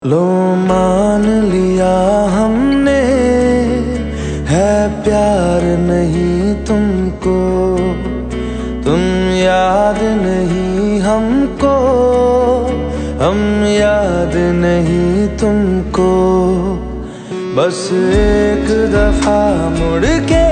लो मान लिया हमने है प्यार नहीं तुमको, तुम याद नहीं हमको, हम याद नहीं तुमको। बस एक दफा मुड़ के